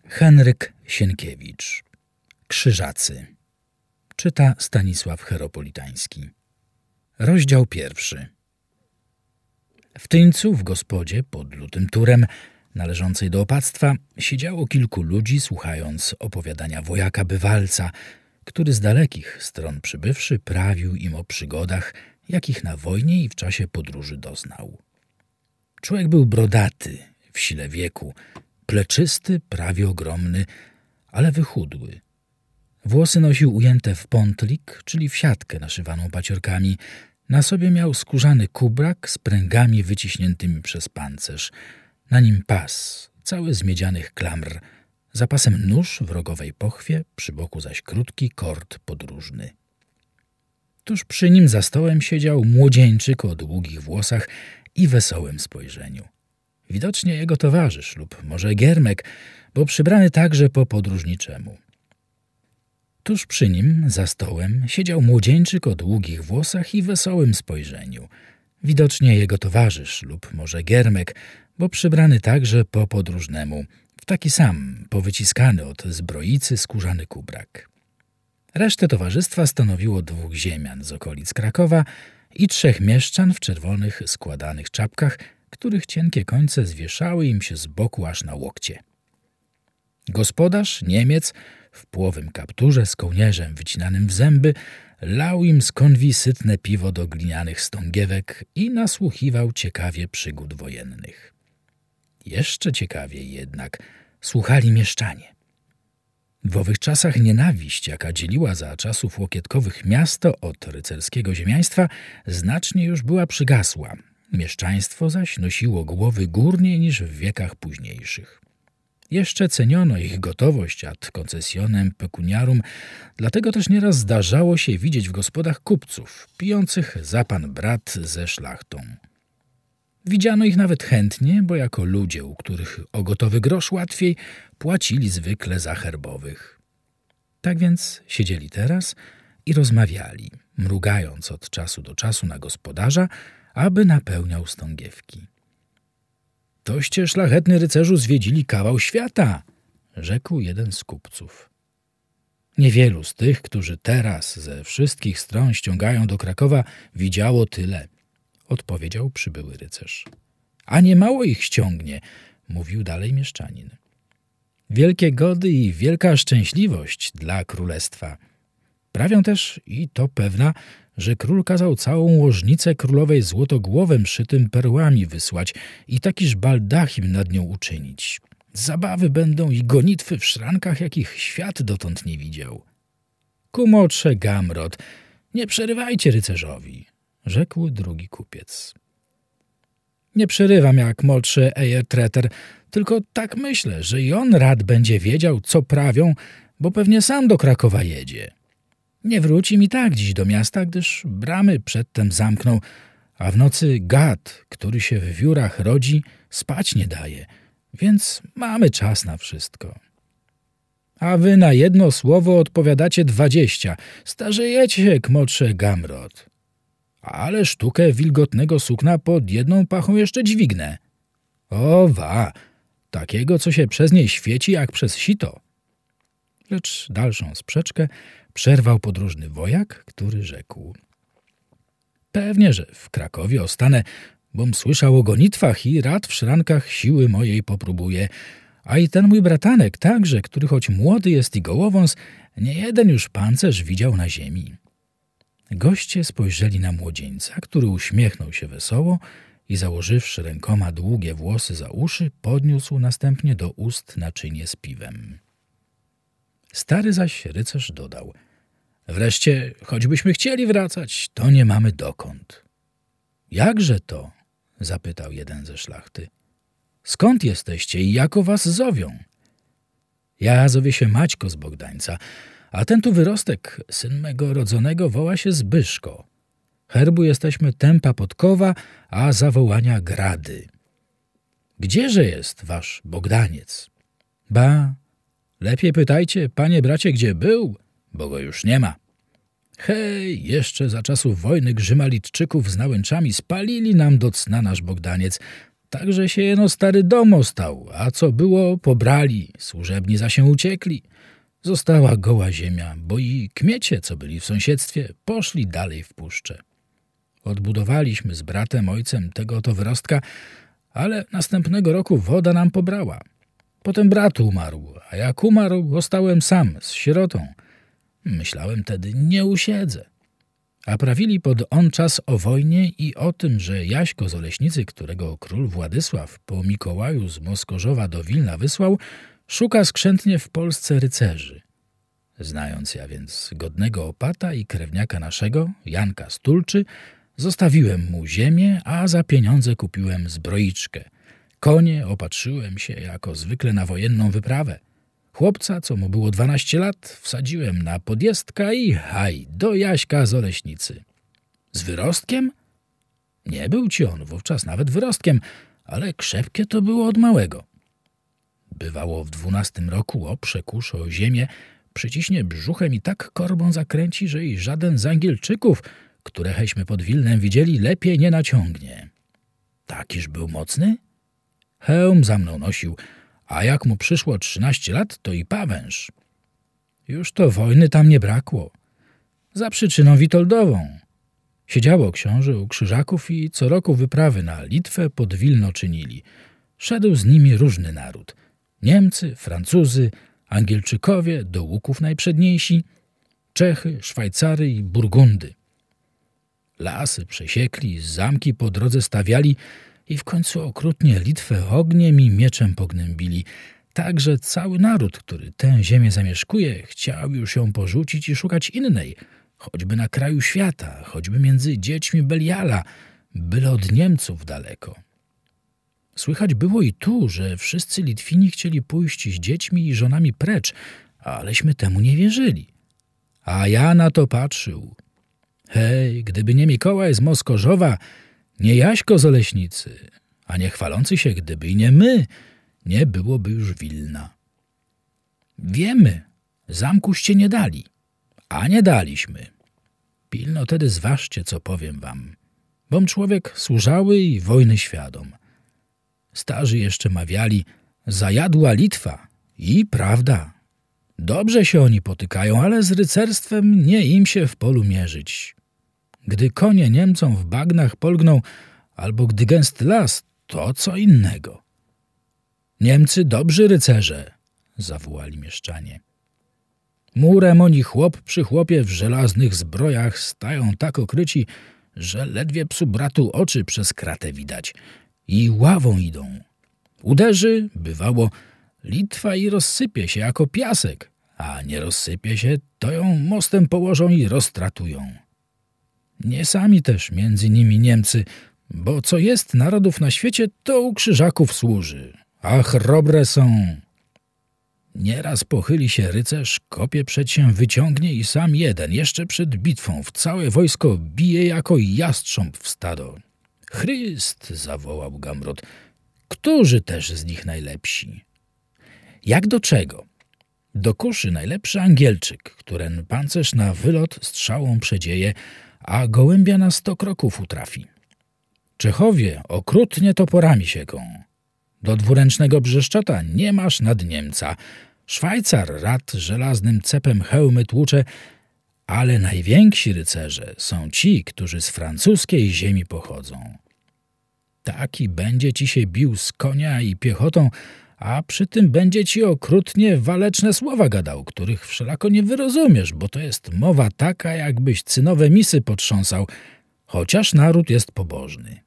Henryk Sienkiewicz. Krzyżacy. Czyta Stanisław Heropolitański. Rozdział 1. W Tyńcu, w gospodzie pod Lutym Turem, należącej do opactwa, siedziało kilku ludzi, słuchając opowiadania wojaka bywalca, który z dalekich stron przybywszy prawił im o przygodach, jakich na wojnie i w czasie podróży doznał. Człowiek był brodaty, w sile wieku, pleczysty, prawie ogromny, ale wychudły. Włosy nosił ujęte w pątlik, czyli w siatkę naszywaną paciorkami. Na sobie miał skórzany kubrak z pręgami wyciśniętymi przez pancerz. Na nim pas, cały z miedzianych klamr. Za pasem nóż w rogowej pochwie, przy boku zaś krótki kord podróżny. Tuż przy nim za stołem siedział młodzieńczyk o długich włosach i wesołym spojrzeniu. Widocznie jego towarzysz lub może giermek, bo przybrany także po podróżniczemu. Tuż przy nim, za stołem, siedział młodzieńczyk o długich włosach i wesołym spojrzeniu. Widocznie jego towarzysz lub może giermek, bo przybrany także po podróżnemu, w taki sam, powyciskany od zbroicy skórzany kubrak. Resztę towarzystwa stanowiło 2 ziemian z okolic Krakowa i 3 mieszczan w czerwonych, składanych czapkach, których cienkie końce zwieszały im się z boku aż na łokcie. Gospodarz, Niemiec, w płowym kapturze z kołnierzem wycinanym w zęby, lał im z konwi sytne piwo do glinianych stągiewek i nasłuchiwał ciekawie przygód wojennych. Jeszcze ciekawiej jednak słuchali mieszczanie. W owych czasach nienawiść, jaka dzieliła za czasów łokietkowych miasto od rycerskiego ziemiaństwa, znacznie już była przygasła. Mieszczaństwo zaś nosiło głowy górniej niż w wiekach późniejszych. Jeszcze ceniono ich gotowość ad concessionem pecuniarum, dlatego też nieraz zdarzało się widzieć w gospodach kupców, pijących za pan brat ze szlachtą. Widziano ich nawet chętnie, bo jako ludzie, u których o gotowy grosz łatwiej, płacili zwykle za herbowych. Tak więc siedzieli teraz i rozmawiali, mrugając od czasu do czasu na gospodarza, aby napełniał stągiewki. „Toście, szlachetny rycerzu, zwiedzili kawał świata”, rzekł jeden z kupców. „Niewielu z tych, którzy teraz ze wszystkich stron ściągają do Krakowa, widziało tyle”, odpowiedział przybyły rycerz. „A nie mało ich ściągnie”, mówił dalej mieszczanin. „Wielkie gody i wielka szczęśliwość dla królestwa. Prawią też, i to pewna, że król kazał całą łożnicę królowej złotogłowem szytym perłami wysłać i takiż baldachim nad nią uczynić. Zabawy będą i gonitwy w szrankach, jakich świat dotąd nie widział”. „Kumotrze Gamrot, nie przerywajcie rycerzowi”, rzekł drugi kupiec. „Nie przerywam jak młodszy Ejertreter, tylko tak myślę, że i on rad będzie wiedział, co prawią, bo pewnie sam do Krakowa jedzie. Nie wróci mi tak dziś do miasta, gdyż bramy przedtem zamknął, a w nocy gad, który się w wiórach rodzi, spać nie daje, więc mamy czas na wszystko. A wy na jedno słowo odpowiadacie 20, starzejecie się, kmotrze Gamrot. Ale sztukę wilgotnego sukna pod jedną pachą jeszcze dźwignę. O wa, takiego, co się przez niej świeci jak przez sito”. Lecz dalszą sprzeczkę przerwał podróżny wojak, który rzekł: „Pewnie, że w Krakowie ostanę, bom słyszał o gonitwach i rad w szrankach siły mojej popróbuję, a i ten mój bratanek także, który choć młody jest i gołowąs, nie jeden już pancerz widział na ziemi”. Goście spojrzeli na młodzieńca, który uśmiechnął się wesoło i założywszy rękoma długie włosy za uszy, podniósł następnie do ust naczynie z piwem. Stary zaś rycerz dodał: „Wreszcie, choćbyśmy chcieli wracać, to nie mamy dokąd”. „Jakże to?” zapytał jeden ze szlachty. „Skąd jesteście i jako was zowią?” „Ja zowię się Maćko z Bogdańca, a ten tu wyrostek, syn mego rodzonego, woła się Zbyszko. Herbu jesteśmy Tępa Podkowa, a zawołania Grady. Gdzieże jest wasz Bogdaniec?” „Ba, lepiej pytajcie, panie bracie, gdzie był, bo go już nie ma. Hej, jeszcze za czasów wojny Grzymalitczyków z Nałęczami spalili nam do cna nasz Bogdaniec, Także się jeno stary dom ostał, a co było, pobrali, służebni za się uciekli. Została goła ziemia, bo i kmiecie, co byli w sąsiedztwie, poszli dalej w puszczę. Odbudowaliśmy z bratem, ojcem tego oto wyrostka, ale następnego roku woda nam pobrała. Potem brat umarł, a jak umarł, ostałem sam z sierotą. Myślałem tedy, nie usiedzę. A prawili pod on czas o wojnie i o tym, że Jaśko z Oleśnicy, którego król Władysław po Mikołaju z Moskorzowa do Wilna wysłał, szuka skrzętnie w Polsce rycerzy. Znając ja więc godnego opata i krewniaka naszego, Janka z Tulczy, zostawiłem mu ziemię, a za pieniądze kupiłem zbroiczkę. Konie opatrzyłem się jako zwykle na wojenną wyprawę. Chłopca, co mu było 12 lat, wsadziłem na podjezdka i haj, do Jaśka z Oleśnicy. Z wyrostkiem? Nie był ci on wówczas nawet wyrostkiem, ale krzepkie to było od małego. Bywało w 12 roku oprze kuszę o ziemię, przyciśnie brzuchem i tak korbą zakręci, że i żaden z Angielczyków, któreśmy pod Wilnem widzieli, lepiej nie naciągnie. Takiż był mocny? Hełm za mną nosił, a jak mu przyszło 13 lat, to i pawęż. Już to wojny tam nie brakło. Za przyczyną witoldową. Siedziało książę u Krzyżaków i co roku wyprawy na Litwę pod Wilno czynili. Szedł z nimi różny naród. Niemcy, Francuzy, Angielczykowie, do łuków najprzedniejsi, Czechy, Szwajcary i Burgundy. Lasy przesiekli, zamki po drodze stawiali i w końcu okrutnie Litwę ogniem i mieczem pognębili. Tak, że cały naród, który tę ziemię zamieszkuje, chciał już ją porzucić i szukać innej, choćby na kraju świata, choćby między dziećmi Beliala, byle od Niemców daleko. Słychać było i tu, że wszyscy Litwini chcieli pójść z dziećmi i żonami precz, aleśmy temu nie wierzyli. A ja na to patrzył. Hej, gdyby nie Mikołaj z Moskorzowa, nie Jaśko z Oleśnicy, a nie chwalący się, gdyby i nie my, nie byłoby już Wilna. Wiemy, zamkuście nie dali, a nie daliśmy. Pilno tedy zważcie, co powiem wam, bom człowiek służały i wojny świadom. Starzy jeszcze mawiali, zajadła Litwa i prawda. Dobrze się oni potykają, ale z rycerstwem nie im się w polu mierzyć. Gdy konie Niemcom w bagnach polgną, albo gdy gęsty las, to co innego. Niemcy dobrzy rycerze, zawołali mieszczanie. Murem oni chłop przy chłopie w żelaznych zbrojach stają tak okryci, że ledwie psu bratu oczy przez kratę widać i ławą idą. Uderzy, bywało, Litwa i rozsypie się jako piasek, a nie rozsypie się, to ją mostem położą i roztratują. Nie sami też między nimi Niemcy, bo co jest narodów na świecie, to u Krzyżaków służy, a chrobre są. Nieraz pochyli się rycerz, kopie przed się wyciągnie i sam jeden, jeszcze przed bitwą, w całe wojsko bije jako jastrząb w stado. Chryst, zawołał Gamrot, którzy też z nich najlepsi? Jak do czego? Do kuszy najlepszy Angielczyk, któren pancerz na wylot strzałą przedzieje, a gołębia na 100 kroków utrafi. Czechowie okrutnie toporami sieką. Do dwuręcznego Brzeszczota nie masz nad Niemca. Szwajcar rad żelaznym cepem hełmy tłucze, ale najwięksi rycerze są ci, którzy z francuskiej ziemi pochodzą. Taki będzie ci się bił z konia i piechotą, a przy tym będzie ci okrutnie waleczne słowa gadał, których wszelako nie wyrozumiesz, bo to jest mowa taka, jakbyś cynowe misy potrząsał, chociaż naród jest pobożny.